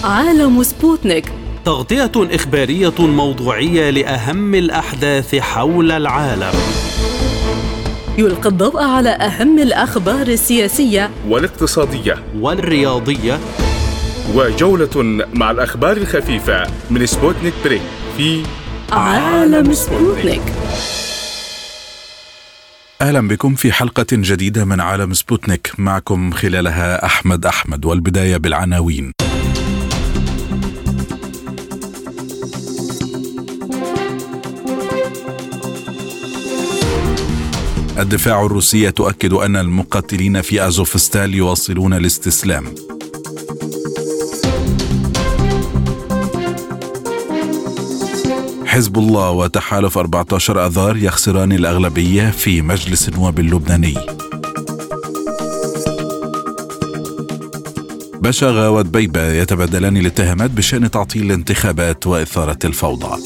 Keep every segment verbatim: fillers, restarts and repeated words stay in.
عالم سبوتنيك، تغطية إخبارية موضوعية لأهم الأحداث حول العالم. يلقي الضوء على أهم الأخبار السياسية والاقتصادية والرياضية، وجولة مع الأخبار الخفيفة من سبوتنيك بريك في عالم سبوتنيك. أهلا بكم في حلقة جديدة من عالم سبوتنيك، معكم خلالها أحمد أحمد. والبداية بالعناوين. الدفاع الروسي تؤكد أن المقاتلين في أزوفستال يواصلون الاستسلام. حزب الله وتحالف أربعة عشر آذار يخسران الأغلبية في مجلس النواب اللبناني. بشاغة ودبيبة يتبادلان الاتهامات بشأن تعطيل الانتخابات وإثارة الفوضى.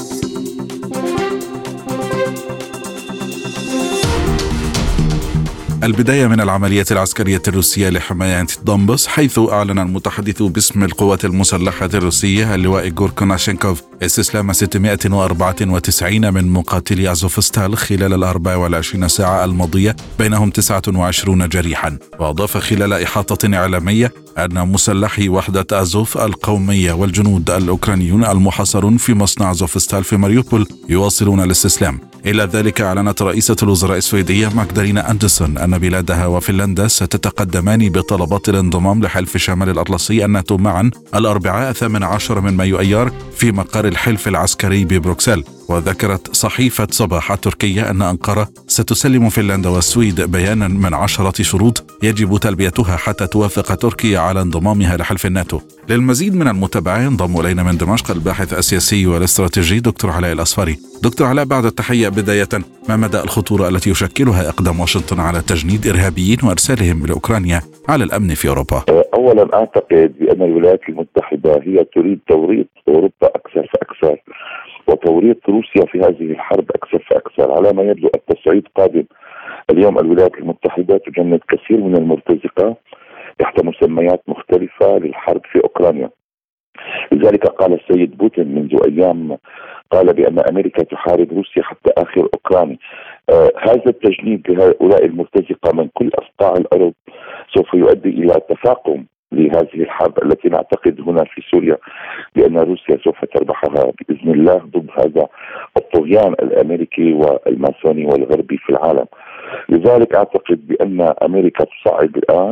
البداية من العمليات العسكرية الروسية لحماية دونباس، حيث أعلن المتحدث باسم القوات المسلحة الروسية اللواء إيغور كوناشينكوف استسلام ستمائة وأربعة وتسعين من مقاتلي أزوفستال خلال الأربع والعشرين ساعة الماضية، بينهم تسعة وعشرين جريحا. وأضاف خلال إحاطة إعلامية أن مسلحي وحدة أزوف القومية والجنود الأوكرانيون المحاصرون في مصنع أزوفستال في ماريوبول يواصلون الاستسلام. إلى ذلك أعلنت رئيسة الوزراء السويدية ماغدالينا أندرسون أن بلادها وفنلندا ستتقدمان بطلبات الانضمام لحلف شمال الأطلسي الناتو معا الأربعاء الثامن عشر من مايو أيار في مقر الحلف العسكري ببروكسل. وذكرت صحيفة صباح التركية أن أنقرة ستسلم فنلندا والسويد بيانا من عشرة شروط يجب تلبيتها حتى توافق تركيا على انضمامها لحلف الناتو. للمزيد من المتابعة ينضم إلينا من دمشق الباحث السياسي والاستراتيجي دكتور علاء الأصفري. دكتور علاء، بعد التحية، بداية ما مدى الخطورة التي يشكلها إقدام واشنطن على تجنيد إرهابيين وإرسالهم لأوكرانيا على الأمن في أوروبا؟ أولا أعتقد بأن الولايات المتحدة هي تريد توريط أوروبا أكثر فأكثر، وتوريط روسيا في هذه الحرب أكثر فأكثر. على ما يبدو التصعيد قادم. اليوم الولايات المتحدة تجند كثير من المرتزقة تحت مسميات مختلفة للحرب في أوكرانيا. لذلك قال السيد بوتين منذ أيام، قال بأن أمريكا تحارب روسيا حتى آخر أوكراني. آه هذا التجنيد لهؤلاء المرتزقة من كل أصقاع الأرض سوف يؤدي إلى تفاقم لهذه الحرب التي نعتقد هنا في سوريا بأن روسيا سوف تربحها بإذن الله ضد هذا الطغيان الأمريكي والماسوني والغربي في العالم. لذلك أعتقد بأن أمريكا تصعد الآن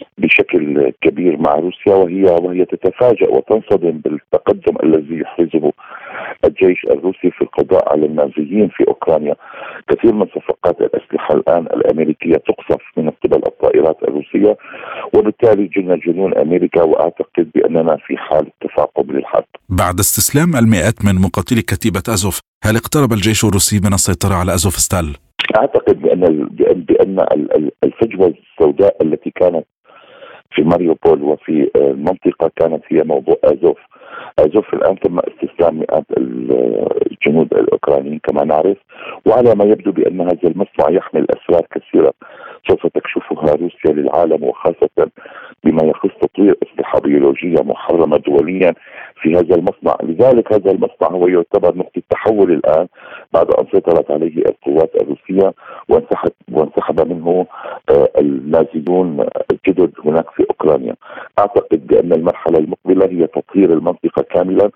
بشكل كبير مع روسيا، وهي وهي تتفاجأ وتنصدم بالتقدم الذي يحرزه الجيش الروسي في القضاء على النازيين في أوكرانيا. كثير من صفقات الأسلحة الآن الأمريكية تقصف من قبل الطائرات الروسية، وبالتالي جن جنون أمريكا، وأعتقد بأننا في حالة تفاقم للحرب. بعد استسلام المئات من مقاتلي كتيبة أزوف، هل اقترب الجيش الروسي من السيطرة على أزوفستال؟ أعتقد بأن بأن الفجوة السوداء التي كانت في ماريوبول وفي المنطقة كانت هي موضوع أزوف. أزوف الآن تم استسلام مئات الجنود الأوكرانيين كما نعرف، وعلى ما يبدو بأن هذا المصنع يحمل أسرار كثيرة سوف تكشفها روسيا للعالم، وخاصة بما يخص تطوير أسلحة بيولوجية محرمة دوليا في هذا المصنع. لذلك هذا المصنع هو يعتبر نقطة تحول الآن بعد أن سيطرت عليه القوات الروسية وانسحب وانسحب منه النازيون الجدد هناك في أوكرانيا. أعتقد بأن المرحلة المقبلة هي تطهير المنطقة كاملا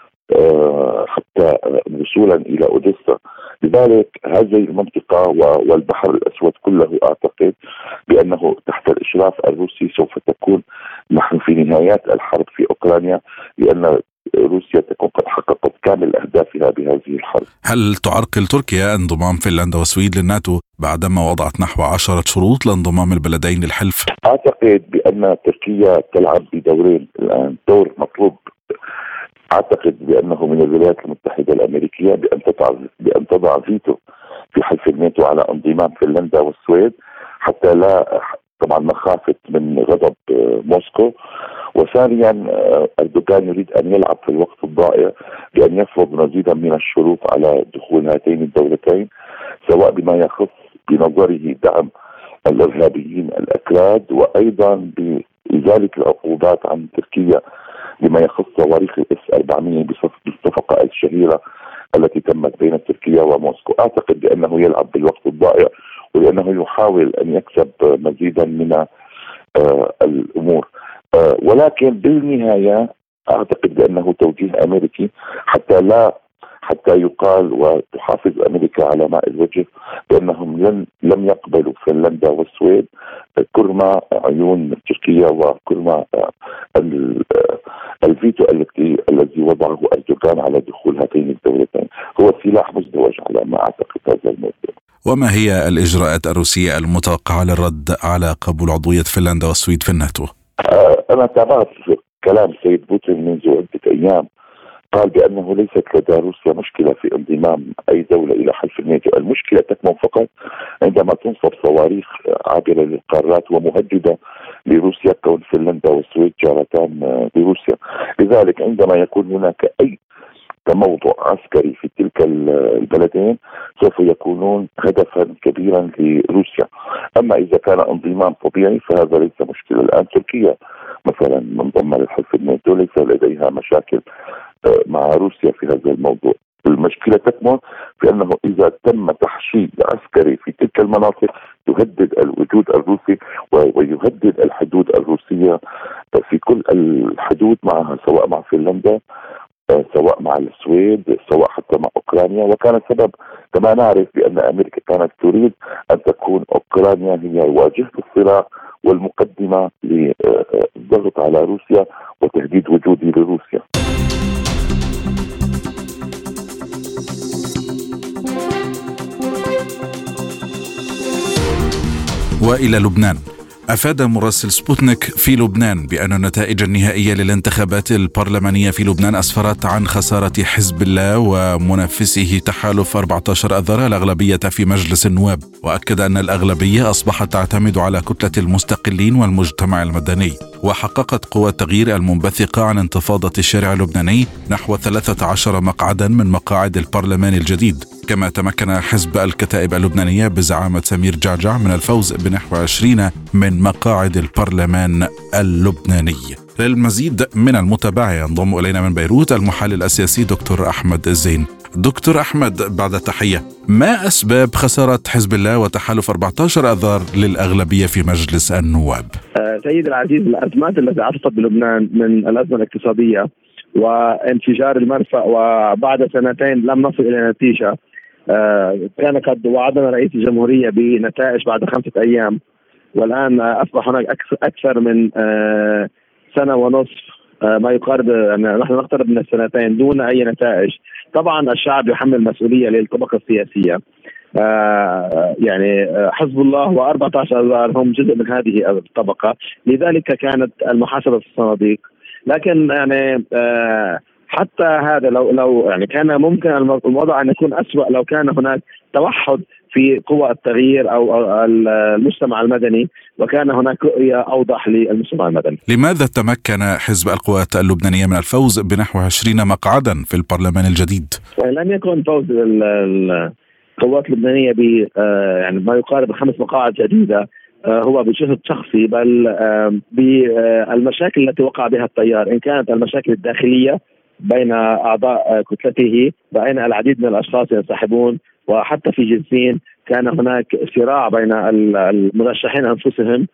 حتى وصولا إلى أوديسا. لذلك هذه المنطقة والبحر الأسود كله أعتقد بأنه تحت الإشراف الروسي سوف تكون نحن في نهايات الحرب في أوكرانيا، لأن روسيا تكون قد حققت كامل أهدافها بهذه الحرب. هل تعرقل تركيا انضمام فنلندا والسويد للناتو بعدما وضعت نحو عشرة شروط لانضمام البلدين للحلف؟ أعتقد بأن تركيا تلعب بدورين الآن، دور مطلوب أعتقد بأنه من الولايات المتحدة الأمريكية بأن تضع بأن تضع فيتو في حلف الناتو على انضمام فنلندا والسويد، حتى لا طبعا مخافة من غضب موسكو. وثانيا أردوغان يريد أن يلعب في الوقت الضائع بأن يفرض مزيدا من الشروط على دخول هاتين الدولتين، سواء بما يخص بنظره دعم الإرهابيين الأكراد، وأيضا بإزالة العقوبات عن تركيا لما يخص صواريخ الاس أربعمئة بالصفقة الشهيرة التي تمت بين تركيا وموسكو. أعتقد بأنه يلعب بالوقت الضائع ولأنه يحاول أن يكسب مزيدا من آه الأمور، آه ولكن بالنهاية أعتقد بأنه توجيه أمريكي حتى لا حتى يقال وتحافظ أمريكا على ماء الوجه بأنهم لن لم يقبلوا فنلندا والسويد كرما عيون تركيا وكرما الفيتو التي الذي وضعه أردوغان على دخول هاتين الدولتين. هو سلاح مزدوج على ما أعتقد هذا الموضوع. وما هي الإجراءات الروسية المتوقعة للرد على قبول عضوية فنلندا والسويد في الناتو؟ أنا تابعت كلام السيد بوتين منذ عدة أيام، قال بأنه ليست لدى روسيا مشكلة في انضمام أي دولة إلى حلف الناتو، المشكلة تكمن فقط عندما تنصب صواريخ عابرة للقارات ومهددة لروسيا كون فنلندا والسويد جارتان بروسيا. لذلك عندما يكون هناك أي تموضع عسكري في تلك البلدين سوف يكونون هدفا كبيرا لروسيا. أما إذا كان انضمام طبيعي فهذا ليس مشكلة. الآن تركيا مثلا منضمة للحلف الناتو ليس لديها مشاكل مع روسيا في هذا الموضوع. المشكلة تكمن في أنه إذا تم تحشيد عسكري في تلك المناطق يهدد الوجود الروسي ويهدد الحدود الروسية في كل الحدود معها، سواء مع فنلندا سواء مع السويد سواء حتى مع أوكرانيا. وكان السبب كما نعرف بأن أمريكا كانت تريد أن تكون أوكرانيا هي واجهة الصراع والمقدمة للضغط على روسيا وتهديد وجودي لروسيا. وإلى لبنان. أفاد مراسل سبوتنيك في لبنان بأن النتائج النهائية للانتخابات البرلمانية في لبنان أسفرت عن خسارة حزب الله ومنافسه تحالف أربعة عشر أذار الأغلبية في مجلس النواب، وأكد أن الأغلبية أصبحت تعتمد على كتلة المستقلين والمجتمع المدني. وحققت قوى التغيير المنبثقة عن انتفاضة الشارع اللبناني نحو ثلاثة عشر مقعدا من مقاعد البرلمان الجديد. كما تمكن حزب الكتائب اللبنانية بزعامة سمير جعجع من الفوز بنحو عشرين من مقاعد البرلمان اللبناني. للمزيد من المتابعة ينضم إلينا من بيروت المحلل السياسي دكتور أحمد الزين. دكتور أحمد، بعد التحية، ما أسباب خسارة حزب الله وتحالف أربعة عشر أذار للأغلبية في مجلس النواب؟ سيد العزيز، الأزمات التي عصفت بلبنان من الأزمة الاقتصادية وانفجار المرفأ وبعد سنتين لم نصل إلى نتيجة. كان قد وعدنا رئيس الجمهورية بنتائج بعد خمسة أيام، والآن أصبح هناك أكثر من سنة ونصف، ما يقارب، نحن نقترب من السنتين دون أي نتائج. طبعا الشعب يحمل مسؤولية للطبقة السياسية، يعني حزب الله وأربعة عشر أذار هم جزء من هذه الطبقة، لذلك كانت المحاسبة في الصناديق. لكن يعني حتى هذا لو لو يعني كان ممكن الوضع أن يكون أسوأ لو كان هناك توحد في قوى التغيير أو المجتمع المدني وكان هناك رؤية أوضح للمجتمع المدني. لماذا تمكن حزب القوات اللبنانية من الفوز بنحو عشرين مقعدا في البرلمان الجديد؟ لم يكن فوز القوات اللبنانية ب يعني ما يقارب خمس مقاعد جديدة هو بجهد شخصي، بل بالمشاكل التي وقع بها التيار، إن كانت المشاكل الداخلية بين أعضاء كتلته، بين العديد من الأشخاص ينسحبون، وحتى في جنسين كان هناك صراع بين المرشحين أنفسهم،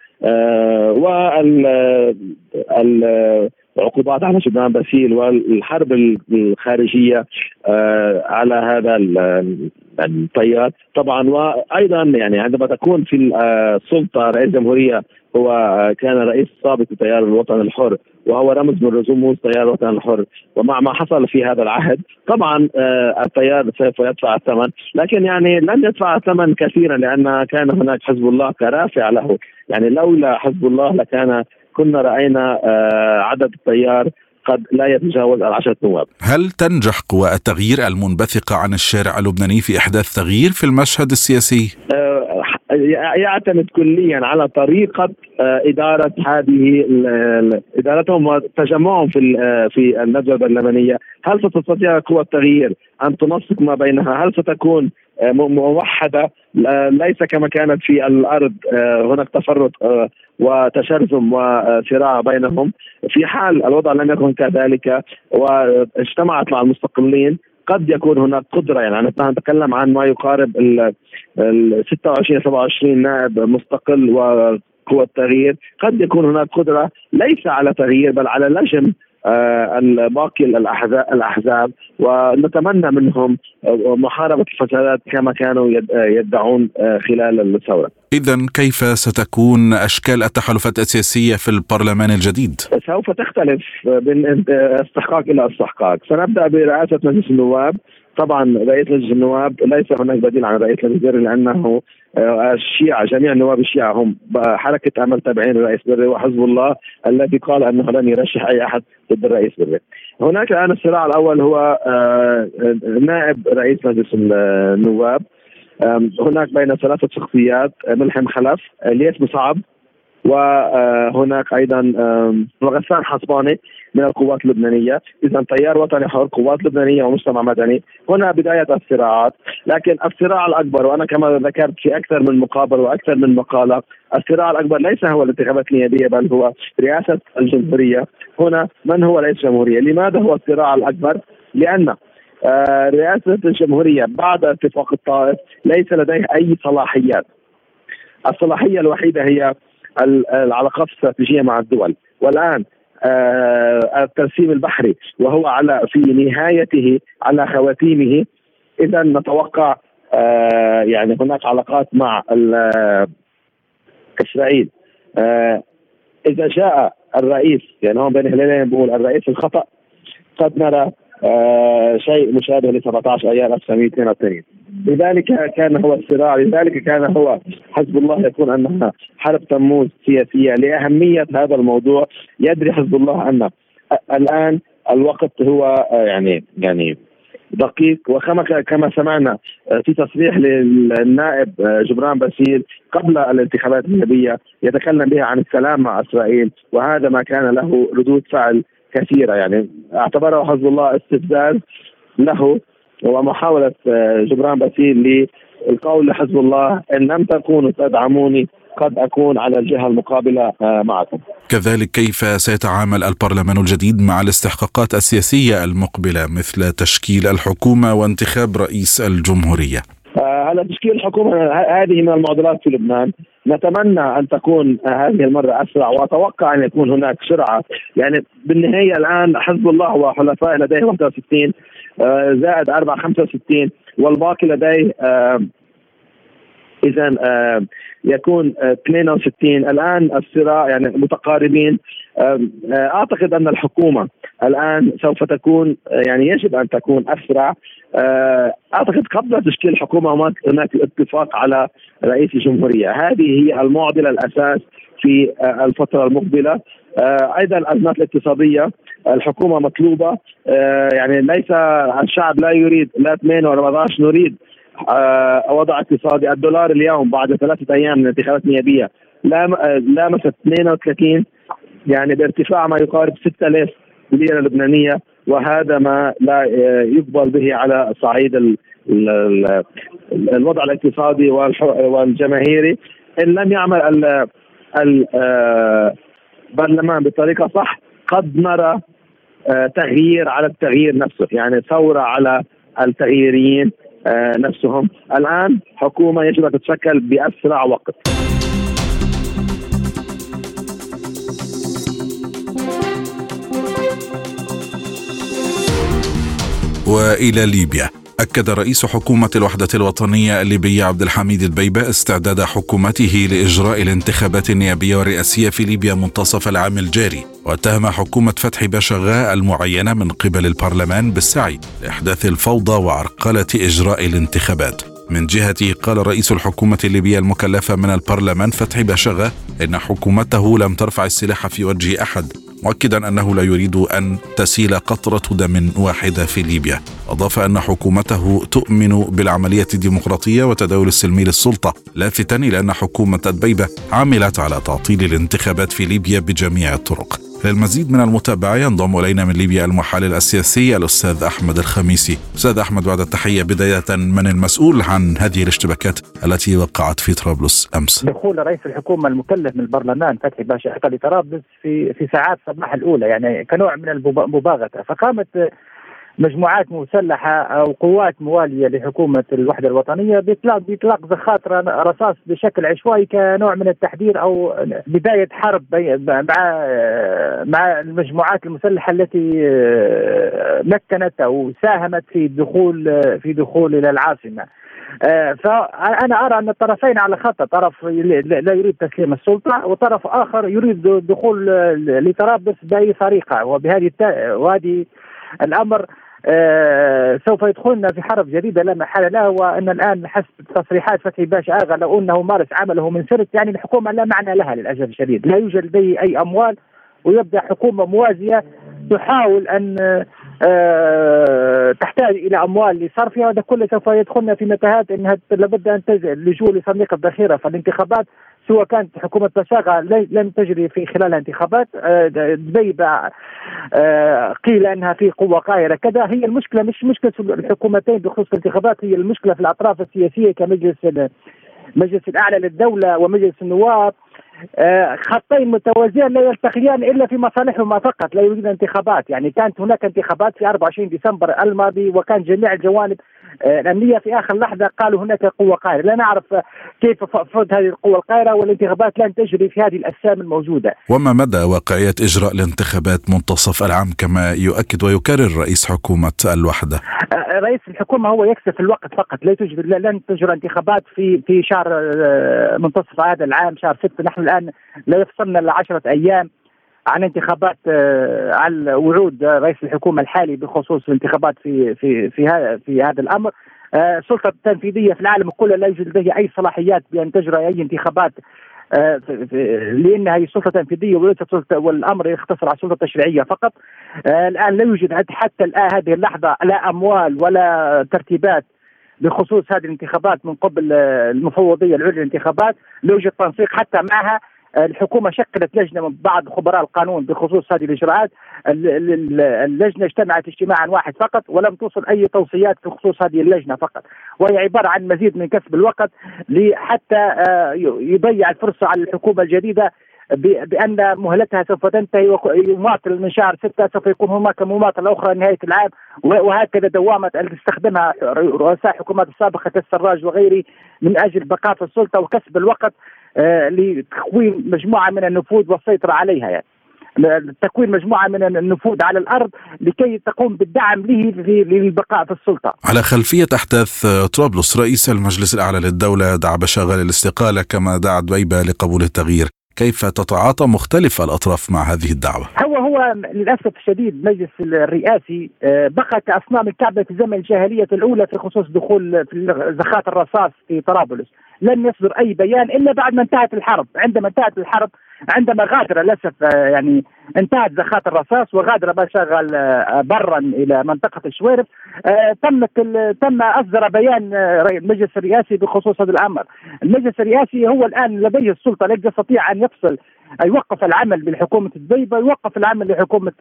والعقوبات على شبان باسيل والحرب الخارجية على هذا التيار. طبعا وأيضا يعني عندما تكون في السلطة رئيس الجمهورية هو كان رئيس سابق لتيار الوطن الحر وهو رمز من رموز تيار الوطن الحر، ومع ما حصل في هذا العهد طبعا التيار سوف يدفع الثمن، لكن يعني لم يدفع الثمن كثيرا لأن كان هناك حزب الله كرافع له. يعني لولا حزب الله لكان كنا رأينا عدد التيار قد لا يتجاوز العشرة نواب. هل تنجح قوى التغيير المنبثقة عن الشارع اللبناني في إحداث تغيير في المشهد السياسي؟ يعتمد كليا على طريقة إدارة هذه إدارتهم وتجمعهم في في الندوة البرلمانية. هل ستستطيع قوى التغيير أن تنسق ما بينها؟ هل ستكون موحدة ليس كما كانت في الأرض هناك تفرق وتشرذم وصراع بينهم؟ في حال الوضع لم يكن كذلك واجتمعت مع المستقلين قد يكون هناك قدرة، يعني نحن نتكلم عن ما يقارب ال ستة وعشرين سبعة وعشرين نائب مستقل وقوى التغيير، قد يكون هناك قدرة ليس على تغيير بل على لجم باقي الأحزاب، ونتمنى منهم محاربة الفسادات كما كانوا يدعون خلال الثورة. إذن كيف ستكون أشكال التحالفات السياسية في البرلمان الجديد؟ سوف تختلف من استحقاق إلى استحقاق. سنبدأ برئاسة مجلس النواب. طبعا رئيس مجلس النواب ليس هناك بديل عن رئيس الوزراء، لأنه الشيعة جميع النواب الشيعة هم حركة أمل تابعين للرئيس بري وحزب الله الذي قال أنه لن يرشح أي أحد ضد الرئيس بري. هناك الآن الصراع الأول هو نائب رئيس مجلس النواب. هناك بين ثلاثة شخصيات، ملحم خلف، الياس مصعب، وهناك أيضا غسان حصباني من القوات اللبنانية. إذا تيار وطني حر، قوات لبنانية ومجتمع مدني. هنا بداية الصراعات، لكن الصراع الأكبر، وأنا كما ذكرت في أكثر من مقابل وأكثر من مقالة، الصراع الأكبر ليس هو الانتخابات النيابية بل هو رئاسة الجمهورية. هنا من هو رئيس الجمهورية؟ لماذا هو الصراع الأكبر؟ لأن آه رئاسة الجمهورية بعد اتفاق الطائف ليس لديه أي صلاحيات. الصلاحية الوحيدة هي العلاقات الاستراتيجية مع الدول، والآن آه الترسيم البحري وهو على في نهايته على خواتيمه. إذا نتوقع آه يعني هناك علاقات مع إسرائيل. آه إذا جاء الرئيس، يعني هون بين هلالين بقول الرئيس الخطأ، قد نرى آه شيء مشابه ل سبعة عشر ايار ألف وتسعمائة واثنين وثمانين. لذلك كان هو الصراع، لذلك كان هو حزب الله يكون انها حرب تموز سياسيه. لاهميه هذا الموضوع يدري حزب الله ان الان الوقت هو آه يعني يعني دقيق، وكما كما سمعنا في تصريح للنائب جبران باسيل قبل الانتخابات النيابيه يتكلم بها عن السلام مع اسرائيل، وهذا ما كان له ردود فعل كثيرة. يعني اعتبره حزب الله استفزاز له ومحاولة جبران باسيل للقول لحزب الله إن لم تكونوا تدعموني قد أكون على الجهة المقابلة معكم. كذلك كيف سيتعامل البرلمان الجديد مع الاستحقاقات السياسية المقبلة مثل تشكيل الحكومة وانتخاب رئيس الجمهورية؟ على تشكيل الحكومة هذه من المعضلات في لبنان. نتمنى أن تكون هذه المرة أسرع، وأتوقع أن يكون هناك سرعة. يعني بالنهاية الآن حزب الله وحلفائه لديه واحد وستين زائد أربعة خمسة وستين والباقي لديه إذن يكون اثنين وستين. الآن الصراع يعني متقاربين. أعتقد أن الحكومة الآن سوف تكون يعني يجب أن تكون أسرع. أعتقد قبل تشكيل الحكومة هناك اتفاق على رئيس الجمهورية. هذه هي المعضلة الأساس في الفترة المقبلة. أيضا الأزمات الاقتصادية، الحكومة مطلوبة. يعني ليس الشعب لا يريد لا ثمانية ولا أربعة عشر، نريد وضع اقتصادي. الدولار اليوم بعد ثلاثة أيام من انتخابات نيابية لامس اثنين وثلاثين، يعني بارتفاع ما يقارب ستة آلاف ليرة لبنانية، وهذا ما لا يقبل به على صعيد الوضع الاقتصادي والجماهيري. إن لم يعمل البرلمان بطريقة صح قد نرى تغيير على التغيير نفسه، يعني ثورة على التغييريين نفسهم. الآن حكومة يجب أن تتشكل بأسرع وقت. وإلى ليبيا، أكد رئيس حكومة الوحدة الوطنية الليبية عبد الحميد البيبة استعداد حكومته لإجراء الانتخابات النيابية والرئاسية في ليبيا منتصف العام الجاري، واتهم حكومة فتحي باشغاء المعينة من قبل البرلمان بالسعي لإحداث الفوضى وعرقلة إجراء الانتخابات. من جهته قال رئيس الحكومة الليبية المكلفة من البرلمان فتحي باشاغا إن حكومته لم ترفع السلاح في وجه أحد، مؤكدا أنه لا يريد أن تسيل قطرة دم واحدة في ليبيا. أضاف أن حكومته تؤمن بالعملية الديمقراطية وتداول السلمي للسلطة، لافتا إلى أن حكومة دبيبة عملت على تعطيل الانتخابات في ليبيا بجميع الطرق. للمزيد من المتابعة ينضم إلينا من ليبيا المحلل السياسي الأستاذ أحمد الخميسي. أستاذ أحمد، بعد التحية، بداية من المسؤول عن هذه الاشتباكات التي وقعت في طرابلس أمس؟ دخول رئيس الحكومة المكلف من البرلمان فتحي باشاغا لطرابلس في في ساعات الصباح الأولى، يعني كنوع من المباغتة، فقامت مجموعات مسلحة أو قوات موالية لحكومة الوحدة الوطنية بإطلاق بإطلاق زخات رصاص بشكل عشوائي كنوع من التحذير أو بداية حرب مع مع المجموعات المسلحة التي مكنت أو ساهمت في الدخول في دخول إلى العاصمة. فأنا أرى أن الطرفين على خط، طرف لا يريد تسليم السلطة وطرف آخر يريد دخول لطرابلس بأي طريقة، وبهذه وهذه الأمر آه سوف يدخلنا في حرب جديدة لا محالة له. وأن الآن حسب تصريحات فتحي باشاغا لو أنه مارس عمله من سرت، يعني الحكومة لا معنى لها للأسف الشديد، لا يوجد لديه أي أموال، ويبدأ حكومة موازية تحاول أن آه تحتاج إلى أموال لصرفها، وهذا كله سوف يدخلنا في متاهات أنها لابد أن تلجأ اللجوء لصندوق الذخيرة في الانتخابات، سواء كانت حكومة باشاغا لم تجري في خلال انتخابات دبيبة آه قيل أنها في قوة قاهرة كذا. هي المشكلة مش مشكلة الحكومتين بخصوص الانتخابات، هي المشكلة في الأطراف السياسية كمجلس المجلس الأعلى للدولة ومجلس النواب، آه خطين متوازيين لا يلتقيان إلا في مصالحهما فقط، لا يوجد انتخابات. يعني كانت هناك انتخابات في أربعة وعشرين ديسمبر الماضي، وكان جميع الجوانب آه الأمنية في آخر لحظة قالوا هناك قوة قاهرة. لا نعرف كيف فرض هذه القوة القاهرة، والانتخابات لن تجري في هذه الأجسام الموجودة. وما مدى واقعية إجراء الانتخابات منتصف العام كما يؤكد ويكرر رئيس حكومة الوحدة؟ آه رئيس الحكومة هو يكسف الوقت فقط، لا توجد لن تجرى انتخابات في في شهر آه منتصف هذا العام، شهر ستة. نحن الآن لا يفصلنا إلا عشرة أيام عن انتخابات آه عن وعود رئيس الحكومة الحالي بخصوص الانتخابات في في في هذا في هذا الأمر. آه السلطة التنفيذية في العالم كله لا يوجد لديها أي صلاحيات بأن تجرى أي انتخابات، آه لأنها هي سلطة تنفيذية وليست سلطة، والأمر يختصر على السلطة التشريعية فقط. آه الآن لا يوجد حتى الآن هذه اللحظة لا أموال ولا ترتيبات بخصوص هذه الانتخابات من قبل المفوضية العليا للانتخابات، لا يوجد تنسيق حتى معها. الحكومة شكلت لجنة من بعض خبراء القانون بخصوص هذه الإجراءات، اللجنة اجتمعت اجتماعا واحد فقط ولم توصل أي توصيات بخصوص هذه اللجنة فقط، وهي عبارة عن مزيد من كسب الوقت حتى يضيع الفرصة على الحكومة الجديدة بأن مهلتها سوف تنتهي، ويماطل من شهر ستة سوف يكون هناك مماطلة أخرى نهاية العام، وهكذا دوامة اللي استخدمها رؤساء حكومات السابقة كالسراج وغيره من أجل بقاء في السلطة وكسب الوقت آه لتكوين مجموعة من النفوذ والسيطرة عليها، يعني تكوين مجموعة من النفوذ على الأرض لكي تقوم بالدعم له للبقاء في السلطة. على خلفية أحداث طرابلس، رئيس المجلس الأعلى للدولة دعا باشاغا للاستقالة كما دعا دبيبة لقبول التغيير. كيف تتعاطى مختلف الأطراف مع هذه الدعوة؟ هو هو للأسف الشديد مجلس الرئاسي بقى كأصنام الكعبة في زمن الجاهلية الأولى في خصوص دخول في زخات الرصاص في طرابلس. لن يصدر أي بيان إلا بعد ما انتهت الحرب. عندما انتهت الحرب، عندما غادر للأسف يعني انتهت زخات الرصاص وغادر باشاغا برا إلى منطقة الشويرف، تمت تم أصدر بيان المجلس الرئاسي بخصوص هذا الأمر. المجلس الرئاسي هو الآن لديه السلطة، لا يستطيع أن يفصل، يوقف العمل بالحكومة دبيبة، يوقف العمل لحكومة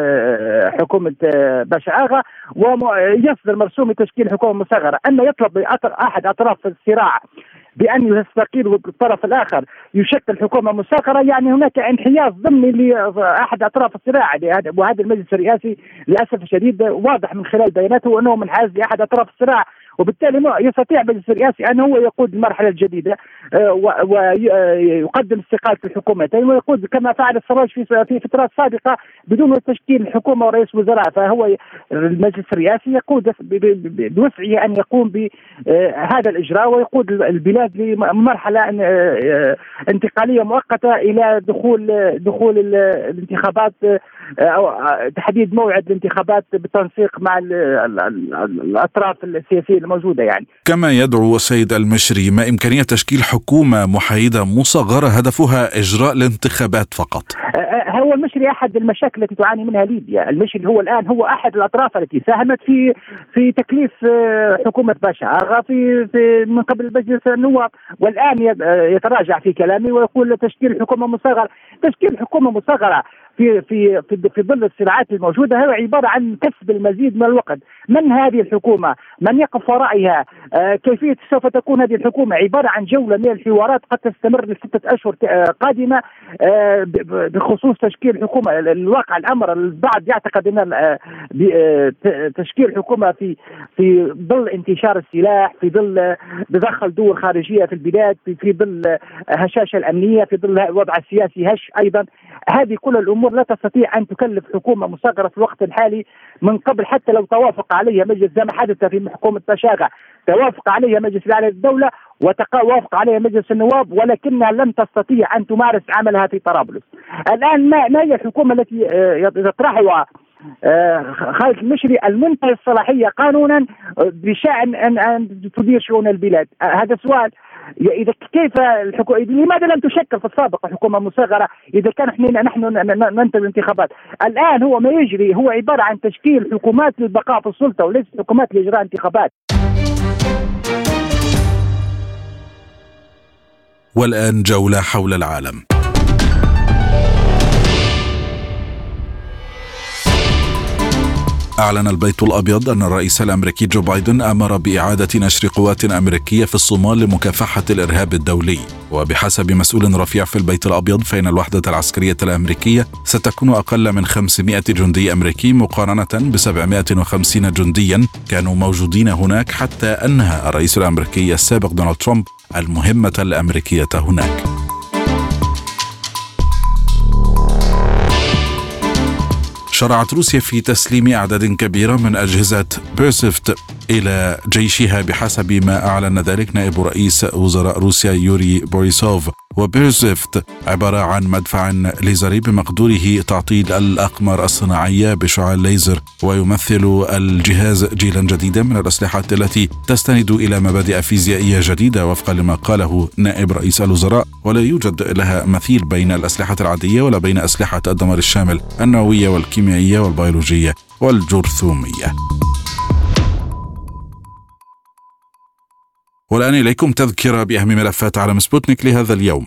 حكومة باشاغا، ويصدر مرسوم تشكيل حكومة مصغرة. أن يطلب أحد أطراف الصراع بأن يستقيل والطرف الآخر يشكل حكومة مصغرة، يعني هناك انحياز ضمني لأحد أطراف الصراع. وهذا المجلس الرئاسي للأسف الشديد واضح من خلال بياناته أنه منحاز لأحد أطراف الصراع، وبالتالي يستطيع المجلس الرئاسي أن هو يقود المرحلة الجديدة ويقدم استقالة الحكومتين، ويقود كما فعل السراج في في فترات سابقة بدون تشكيل حكومة ورئيس وزراء. فهو المجلس الرئاسي يقود بوسعه أن يقوم بهذا الإجراء ويقود البلاد البلد لمرحلة انتقالية مؤقتة إلى دخول دخول الانتخابات أو تحديد موعد الانتخابات بالتنسيق مع الأطراف السياسية الموجودة يعني. كما يدعو السيد المشري ما إمكانية تشكيل حكومة محايدة مصغرة هدفها إجراء الانتخابات فقط. هو المشري أحد المشاكل التي تعاني منها ليبيا. المشري هو الآن هو أحد الأطراف التي ساهمت في في تكليف حكومة باشا أغا في, في من قبل مجلس النواب، والآن يتراجع في كلامه ويقول تشكيل حكومة مصغرة. تشكيل حكومة مصغرة في في في في ظل الصراعات الموجوده هو عباره عن كسب المزيد من الوقت. من هذه الحكومه؟ من يقف ورائها؟ آه كيفيه سوف تكون هذه الحكومه؟ عباره عن جوله من الحوارات قد تستمر لسته اشهر قادمه آه بخصوص تشكيل حكومه. الواقع الامر البعض يعتقد ان آه تشكيل حكومه في في ظل انتشار السلاح، في ظل تدخل دول خارجيه في البلاد، في في ظل هشاشه الامنيه، في ظل الوضع السياسي هش ايضا. هذه كل الامور لا تستطيع ان تكلف حكومه مصغره في الوقت الحالي من قبل، حتى لو توافق عليها مجلس زي ما حدث في حكومه باشاغا، توافق عليها مجلس الاعلى للدوله وتوافق عليها مجلس النواب، ولكنها لم تستطيع ان تمارس عملها في طرابلس. الان ما, ما هي الحكومه التي يطرحها خالد المشري المنتهي الصلاحيه قانونا بشان ان ان تدير شؤون البلاد؟ هذا سؤال. إذا كيف الحكومة لماذا لم تشكل في السابق حكومة مصغرة إذا كان احنا نحن ننتظر الانتخابات؟ الآن هو ما يجري هو عبارة عن تشكيل حكومات للبقاء في السلطة وليس حكومات لإجراء انتخابات. والآن جولة حول العالم. أعلن البيت الأبيض أن الرئيس الأمريكي جو بايدن أمر بإعادة نشر قوات أمريكية في الصومال لمكافحة الإرهاب الدولي. وبحسب مسؤول رفيع في البيت الأبيض فإن الوحدة العسكرية الأمريكية ستكون أقل من خمسمائة جندي أمريكي مقارنة بسبعمائة وخمسين جنديا كانوا موجودين هناك حتى أنهى الرئيس الأمريكي السابق دونالد ترامب المهمة الأمريكية هناك. شرعت روسيا في تسليم أعداد كبيرة من أجهزة بيرسيفت إلى جيشها بحسب ما أعلن ذلك نائب رئيس وزراء روسيا يوري بوريسوف. وبيرسيفت عبارة عن مدفع ليزري بمقدوره تعطيل الأقمار الصناعية بشعاع الليزر، ويمثل الجهاز جيلا جديدا من الأسلحة التي تستند إلى مبادئ فيزيائية جديدة وفقا لما قاله نائب رئيس الوزراء، ولا يوجد لها مثيل بين الأسلحة العادية ولا بين أسلحة الدمار الشامل النووية والكيميائية والبيولوجية والجرثومية. والآن إليكم تذكرة بأهم ملفات عالم سبوتنيك لهذا اليوم.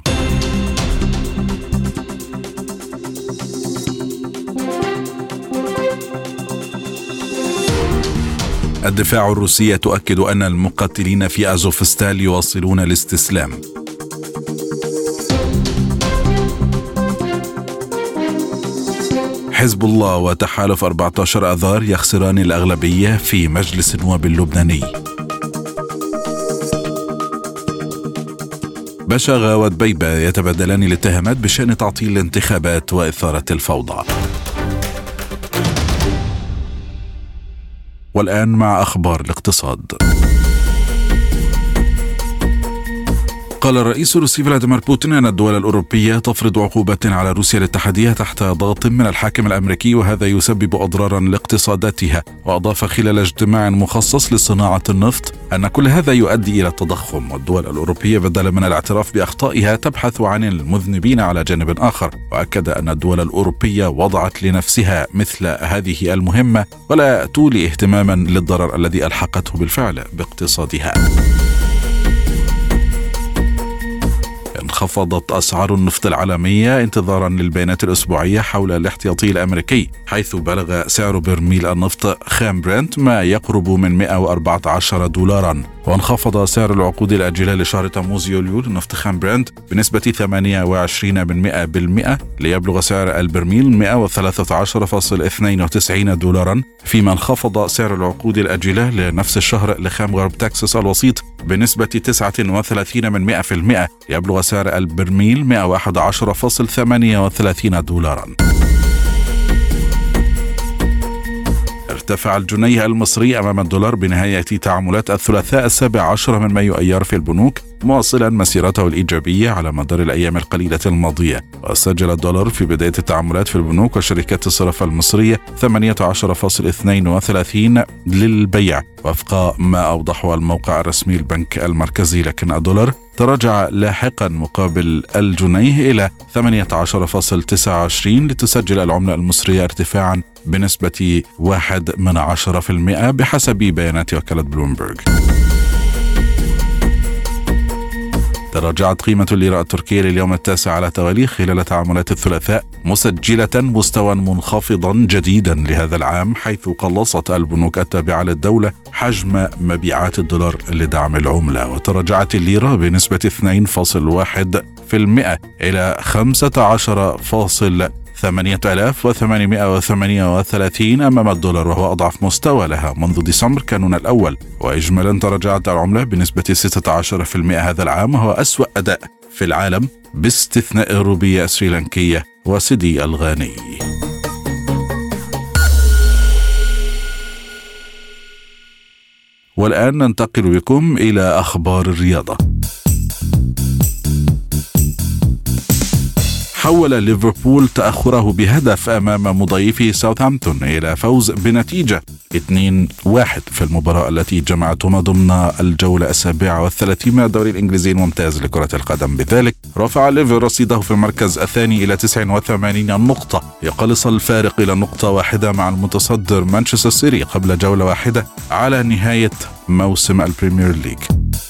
الدفاع الروسي تؤكد أن المقاتلين في أزوفستال يواصلون الاستسلام. حزب الله وتحالف أربعة عشر أذار يخسران الأغلبية في مجلس النواب اللبناني. باشاغا ودبيبة يتبادلان الاتهامات بشأن تعطيل الانتخابات وإثارة الفوضى. والآن مع أخبار الاقتصاد. قال الرئيس الروسي فلاديمير بوتين أن الدول الأوروبية تفرض عقوبات على روسيا الاتحادية تحت ضغط من الحاكم الأمريكي، وهذا يسبب أضرارا لاقتصاداتها. وأضاف خلال اجتماع مخصص لصناعة النفط أن كل هذا يؤدي إلى التضخم، والدول الأوروبية بدلا من الاعتراف بأخطائها تبحث عن المذنبين على جانب آخر. وأكد أن الدول الأوروبية وضعت لنفسها مثل هذه المهمة ولا تولي اهتماما للضرر الذي ألحقته بالفعل باقتصادها. انخفضت أسعار النفط العالمية انتظارا للبيانات الأسبوعية حول الاحتياطي الأمريكي، حيث بلغ سعر برميل النفط خام برنت ما يقرب من مئة وأربعة عشر دولارا. وانخفض سعر العقود الآجلة لشهر تموز يوليو لنفط خام برنت بنسبة ثمانية وعشرين بالمئة ليبلغ سعر البرميل مئة وثلاثة عشر فاصلة اثنين وتسعين دولارا، فيما انخفض سعر العقود الآجلة لنفس الشهر لخام غرب تكساس الوسيط بنسبة تسعة وثلاثين بالمئة ليبلغ سعر البرميل مئة وأحد عشر فاصلة ثمانية وثلاثين دولارا. ارتفع الجنيه المصري أمام الدولار بنهاية تعاملات الثلاثاء السابع عشر من مايو أيار في البنوك مواصلا مسيرته الإيجابية على مدار الأيام القليلة الماضية. وسجل الدولار في بداية التعاملات في البنوك وشركات الصرف المصرية ثمانية عشر فاصلة اثنين وثلاثين للبيع وفق ما أوضحه الموقع الرسمي البنك المركزي، لكن الدولار تراجع لاحقا مقابل الجنيه إلى ثمانية عشر فاصلة تسعة وعشرين لتسجل العملة المصرية ارتفاعا بنسبة واحد من عشرة في المئة بحسب بيانات وكالة بلومبرغ. تراجعت قيمة الليرة التركية لليوم التاسع على التوالي خلال تعاملات الثلاثاء، مسجلة مستوى منخفضا جديدا لهذا العام، حيث قلصت البنوك التابعة للدولة حجم مبيعات الدولار لدعم العملة. وتراجعت الليرة بنسبة اثنين فاصلة واحد في المئة إلى خمسة عشر فاصلة ثمانية آلاف وثمانمائة وثمانية وثلاثين أمام الدولار، وهو أضعف مستوى لها منذ ديسمبر كانون الأول. وإجمالا تراجعت العملة بنسبة ستة عشر في المئة هذا العام، وهو أسوأ أداء في العالم باستثناء الروبية السريلانكية وسيدي الغاني. والآن ننتقل بكم إلى أخبار الرياضة. حول ليفربول تأخره بهدف أمام مضيفه ساوثهامبتون إلى فوز بنتيجة اثنين واحد في المباراة التي جمعتهما ضمن الجولة السابعة والثلاثين من الدوري الإنجليزي الممتاز لكرة القدم. بذلك رفع ليفر رصيده في المركز الثاني إلى تسعة وثمانين نقطة، يقلص الفارق إلى نقطة واحدة مع المتصدر مانشستر سيتي قبل جولة واحدة على نهاية موسم البريمير ليج.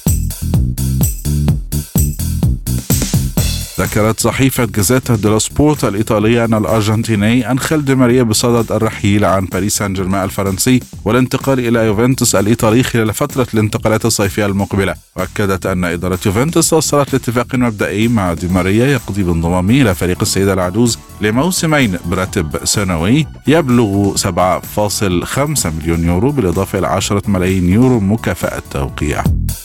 ذكرت صحيفة جازيتا ديلو سبورت الإيطالية أن الأرجنتيني أنخيل دي ماريا بصدد الرحيل عن باريس سان جيرمان الفرنسي والانتقال إلى يوفنتوس الإيطالي خلال فترة الانتقالات الصيفية المقبلة. وأكدت أن إدارة يوفنتوس وصلت لاتفاق مبدئي مع دي ماريا يقضي بانضمامه إلى فريق السيدة العجوز لموسمين براتب سنوي يبلغ سبعة فاصلة خمسة مليون يورو بالإضافة إلى عشرة ملايين يورو مكافأة توقيع.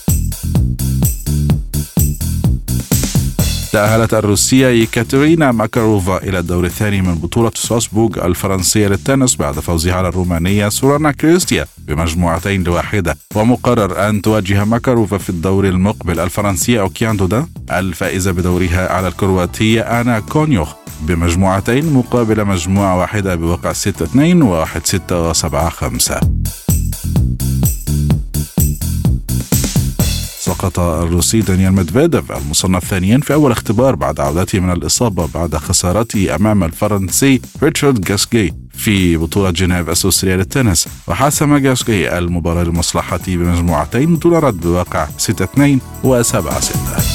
تأهلت الروسية يكاترينا ماكاروفا إلى الدور الثاني من بطولة ستراسبورغ الفرنسية للتنس بعد فوزها على الرومانية سورانا كريستيا بمجموعتين لواحدة. ومقرر أن تواجه ماكاروفا في الدور المقبل الفرنسية أوكيان دودا الفائزة بدورها على الكرواتية أنا كونيوخ بمجموعتين مقابل مجموعة واحدة بوقع ستة اثنين وواحد ستة وسبعة خمسة. سقط الروسي دانيال ميدفيديف المصنف ثانيا في أول اختبار بعد عودته من الإصابة بعد خسارته أمام الفرنسي ريتشارد غاسكي في بطولة جنيف السويسرية للتنس. وحاسم غاسكي المباراة لمصلحته بمجموعتين دون رد بواقع ستة اثنين وسبعة ستة.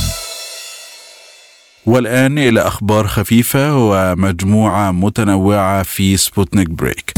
والآن إلى أخبار خفيفة ومجموعة متنوعة في سبوتنيك بريك.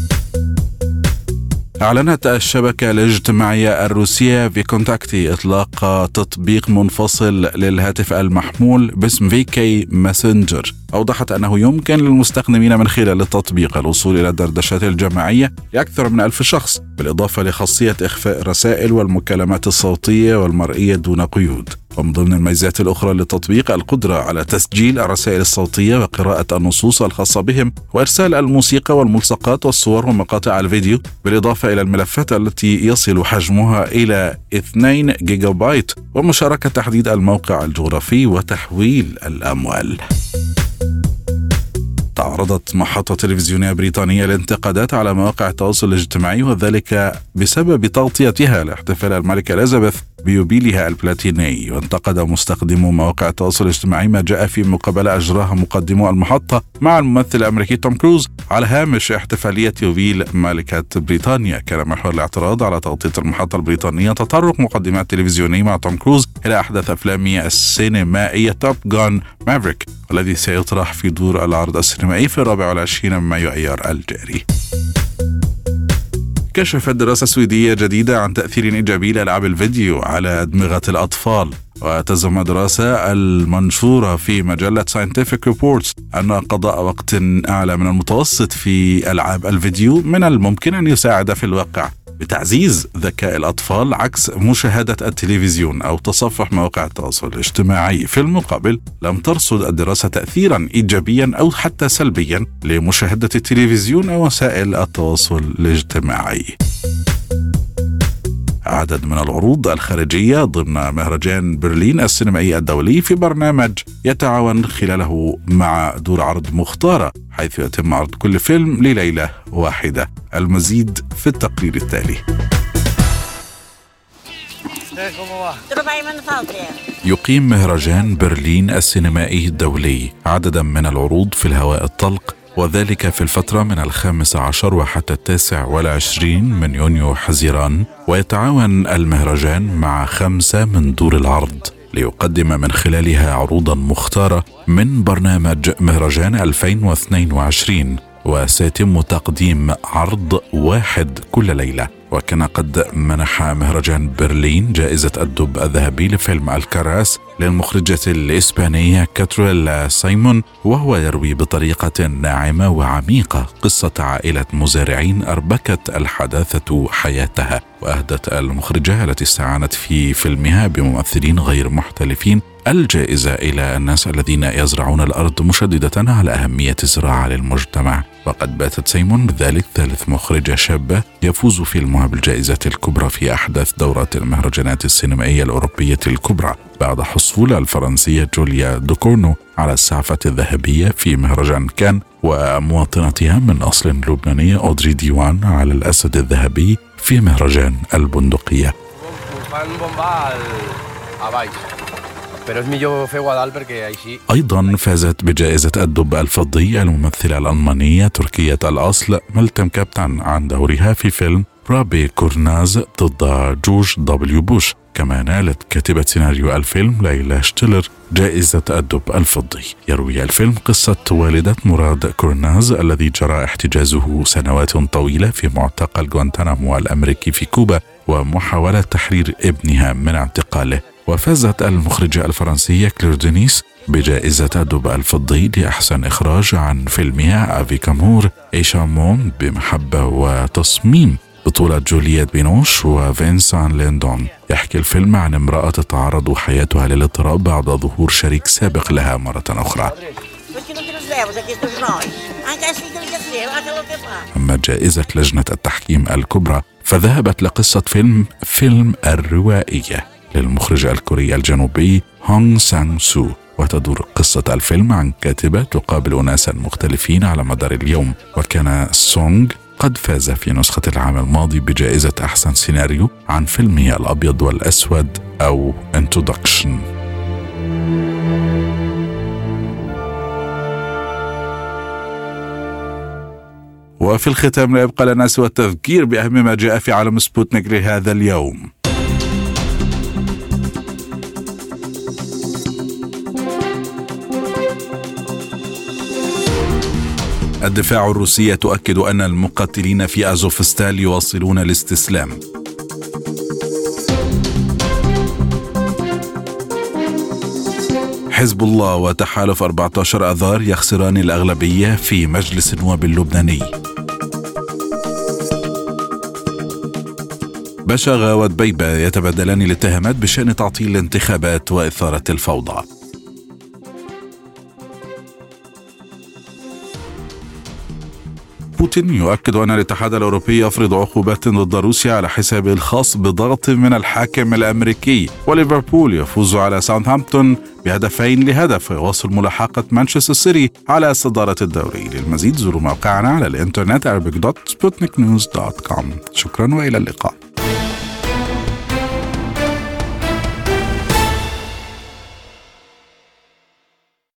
أعلنت الشبكة الاجتماعية الروسية في كونتاكتي إطلاق تطبيق منفصل للهاتف المحمول باسم في كي ماسنجر. أوضحت أنه يمكن للمستخدمين من خلال التطبيق الوصول إلى الدردشات الجماعية لأكثر من ألف شخص، بالإضافة لخاصية إخفاء الرسائل والمكالمات الصوتية والمرئية دون قيود. ومن ضمن الميزات الأخرى للتطبيق القدرة على تسجيل الرسائل الصوتية وقراءة النصوص الخاصة بهم وإرسال الموسيقى والملصقات والصور ومقاطع الفيديو، بالإضافة إلى الملفات التي يصل حجمها إلى اثنين جيجا بايت، ومشاركة تحديد الموقع الجغرافي وتحويل الأموال. تعرضت محطة تلفزيونية بريطانية لانتقادات على مواقع التواصل الاجتماعي، وذلك بسبب تغطيتها لاحتفال الملكة إليزابيث بيوبيلها البلاتيني. وانتقد مستخدمو مواقع التواصل الاجتماعي ما جاء في مقابلة أجراها مقدمو المحطة مع الممثل الأمريكي توم كروز على هامش احتفالية يوبيل ملكة بريطانيا. كان محور الاعتراض على تغطية المحطة البريطانية تطرق مقدمها التلفزيوني مع توم كروز إلى أحدث أفلامه السينمائية توب جان مافريك، والذي سيطرح في دور العرض السينمائي في الرابع والعشرين من مايو أيار الجاري. كشفت دراسة سويدية جديدة عن تأثير إيجابي لألعاب الفيديو على أدمغة الأطفال. وتزعم دراسة المنشورة في مجلة Scientific Reports أن قضاء وقت أعلى من المتوسط في ألعاب الفيديو من الممكن أن يساعد في الواقع بتعزيز ذكاء الأطفال عكس مشاهدة التلفزيون أو تصفح مواقع التواصل الاجتماعي. في المقابل لم ترصد الدراسة تأثيرا إيجابيا أو حتى سلبيا لمشاهدة التلفزيون أو وسائل التواصل الاجتماعي. عدد من العروض الخارجية ضمن مهرجان برلين السينمائي الدولي في برنامج يتعاون خلاله مع دور عرض مختارة، حيث يتم عرض كل فيلم لليلة واحدة. المزيد في التقرير التالي. يقيم مهرجان برلين السينمائي الدولي عددا من العروض في الهواء الطلق، وذلك في الفترة من الخامس عشر وحتى التاسع والعشرين من يونيو حزيران، ويتعاون المهرجان مع خمسة من دور العرض ليقدم من خلالها عروضا مختارة من برنامج مهرجان ألفين واثنين وعشرين، وسيتم تقديم عرض واحد كل ليلة. وكان قد منح مهرجان برلين جائزة الدب الذهبي لفيلم الكراس للمخرجة الإسبانية كاتريل سايمون، وهو يروي بطريقة ناعمة وعميقة قصة عائلة مزارعين أربكت الحداثة حياتها. وأهدت المخرجة التي استعانت في فيلمها بممثلين غير محترفين الجائزة إلى الناس الذين يزرعون الأرض، مشددة على أهمية الزراعة للمجتمع. وقد باتت سايمون بذلك ثالث مخرجة شابة يفوز فيلمها بالجائزة الكبرى في أحدث دورات المهرجانات السينمائية الأوروبية الكبرى، بعد حصول الفرنسية جوليا دوكورنو على السعفة الذهبية في مهرجان كان، ومواطنتها من أصل لبناني أودري ديوان على الأسد الذهبي في مهرجان البندقية. أيضا فازت بجائزة الدب الفضي الممثلة الألمانية تركية الأصل ملتم كابتن عن دورها في فيلم رابي كورناز ضد جورج دبليو بوش. كما نالت كاتبة سيناريو الفيلم ليلى شتيلر جائزة الدب الفضي. يروي الفيلم قصة والدة مراد كورناز الذي جرى احتجازه سنوات طويلة في معتقل غوانتانامو الأمريكي في كوبا، ومحاولة تحرير ابنها من اعتقاله. وفازت المخرجة الفرنسية كلير دينيس بجائزة الدب الفضي لأحسن إخراج عن فيلمها أفي كامور إيشامون بمحبة وتصميم، بطولة جولييت بينوش وفينسان ليندون. يحكي الفيلم عن امرأة تتعرض حياتها للاضطراب بعد ظهور شريك سابق لها مرة أخرى. أما جائزة لجنة التحكيم الكبرى فذهبت لقصة فيلم فيلم الروائية للمخرج الكوري الجنوبي هونغ سانغ سو، وتدور قصة الفيلم عن كاتبة تقابل أناسا مختلفين على مدار اليوم. وكان سونغ قد فاز في نسخة العام الماضي بجائزة أحسن سيناريو عن فيلمه الأبيض والأسود أو Introduction. وفي الختام لا يبقى لنا سوى التذكير بأهم ما جاء في عالم سبوتنيك لهذا اليوم. الدفاع الروسي تؤكد أن المقاتلين في أزوفستال يواصلون الاستسلام. حزب الله وتحالف أربعة عشر أذار يخسران الأغلبية في مجلس النواب اللبناني. بشغا ودبيبة يتبادلان الاتهامات بشأن تعطيل الانتخابات وإثارة الفوضى. بوتين يؤكد أن الاتحاد الأوروبي يفرض عقوبات ضد روسيا على حسابه الخاص بضغط من الحاكم الأمريكي. وليفربول يفوز على ساوثهامبتون بهدفين لهدف، ويواصل ملاحقة مانشستر سيتي على صدارة الدوري. للمزيد زوروا موقعنا على الإنترنت arabic دوت سبوتنيك نيوز دوت كوم. شكرا وإلى اللقاء.